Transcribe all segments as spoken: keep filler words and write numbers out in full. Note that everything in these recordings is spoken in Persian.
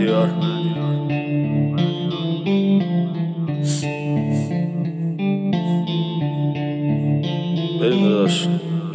مهدیار بریم داداش.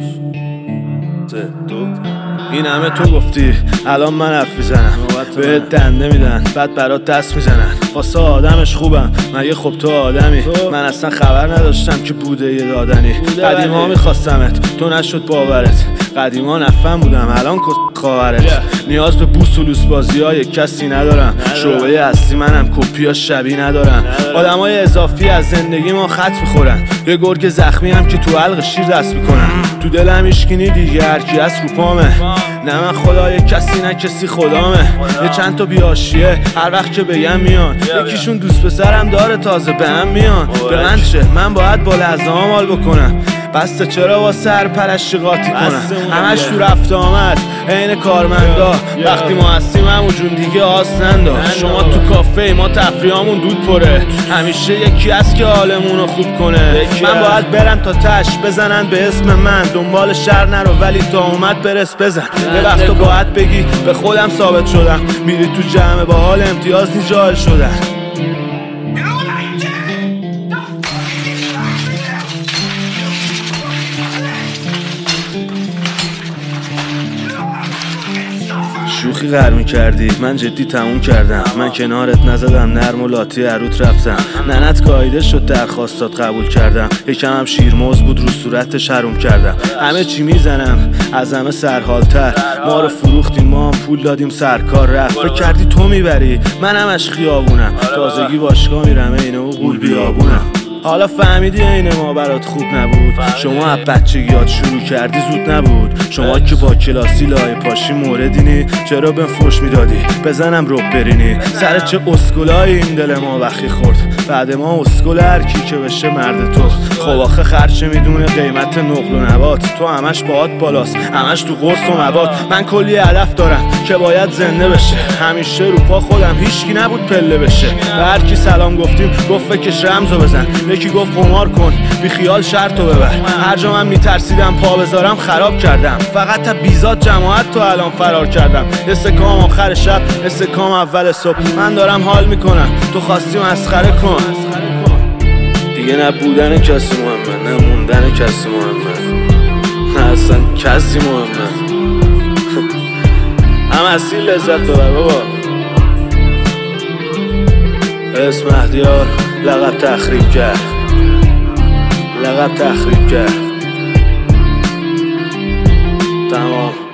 تو این همه تو گفتی، الان من حرف میزنم، بهت دنده میدن بعد برات دست میزنن. واسه آدمش خوبم مگه خب تو آدمی؟ من اصلا خبر نداشتم که بوده یه دادنی. قدیما میخواستمت تو نشد باورت، قدیما نفهم بودم الان کس خواهرت. نیاز به بوس و لوس بازی های کسی ندارم، شعبه اصلی منم کپی ها شبیه ندارم. آدم های اضافی از زندگی ما خط میخورن، یه گرگ زخمی هم که تو حلق شیر دست میکنن. تو دلم ایشکینی دیگه هرکی از رو پامه، نه من خدای کسی نه کسی خدامه. یه چند تا بیاشیه هر وقت که بگم میان، یکیشون دوست پسرم داره تازه به هم میان. به من چه؟ من باید با لحظه ها مال بکنم، بسته چرا با سر پرشی قاطی کنم؟ همش تو رفت آمد عین کارمندا، وقتی ما هستیم همون جون دیگه آس نندا. شما تو کافه ما تفریحامون دود پره، همیشه یکی هست که حالمونو خوب کنه. من باید برم تا تش بزنن به اسم من، دنبال شر نرو ولی تا اومد برس بزن. یه وقت تو باید بگی به خودم ثابت شدم، میری تو جمع با حال امتیاز نی جاهل شدن. شوخی غرمی کردی من جدی تموم کردم، من کنارت نزدم نرم و لاتی عروت رفتم. ننت کایده شد درخواستات قبول کردم، یکم هم شیرموز بود رو صورتش حروم کردم. همه چی میزنم از همه سرحالتر، ما رو فروختیم ما هم پول دادیم سرکار رفت. فکر کردی تو میبری من همش خیابونم، تازگی باشگاه میرم اینه و قول بیابونم. حالا فهمیدی این ما برات خوب نبود، شما از بچگیات شروع کردی زود نبود. شما که با کلاسی لای پاشی موردینی، چرا بهم فوش میدادی بزنم رب برینی؟ سر چه اسکولای این دل ما وخی خورد، بعد ما اسکول هر کی که بشه مرد تو. خب آخه خرچه میدونه قیمت نقل و نبات، تو همش باهات بالاست همش تو قرص و مواد. من کلی هدف دارم که باید زنده بشه، همیشه رو پا خودم هیچکی نبود پله بشه. به هر کی سلام گفتیم گفت فکش رمزو بزن، یکی گفت قمار کن بی خیال شرطو ببر. هر جا من میترسیدم پا بذارم خراب کردم، فقط تا بیزاد جماعت تو الان فرار کردم. استکام آخر شب استکام اول صبح، من دارم حال میکنم تو خواستی مسخره کن. دیگه نه بودن کسی مهمه نه موندن کسی مهمه، نه اصلا کسی مهمه. هم اصیل لذت ببر بابا. اسم مهدیار لقب تخریب کرد، لقب تخریب کرد. تمام.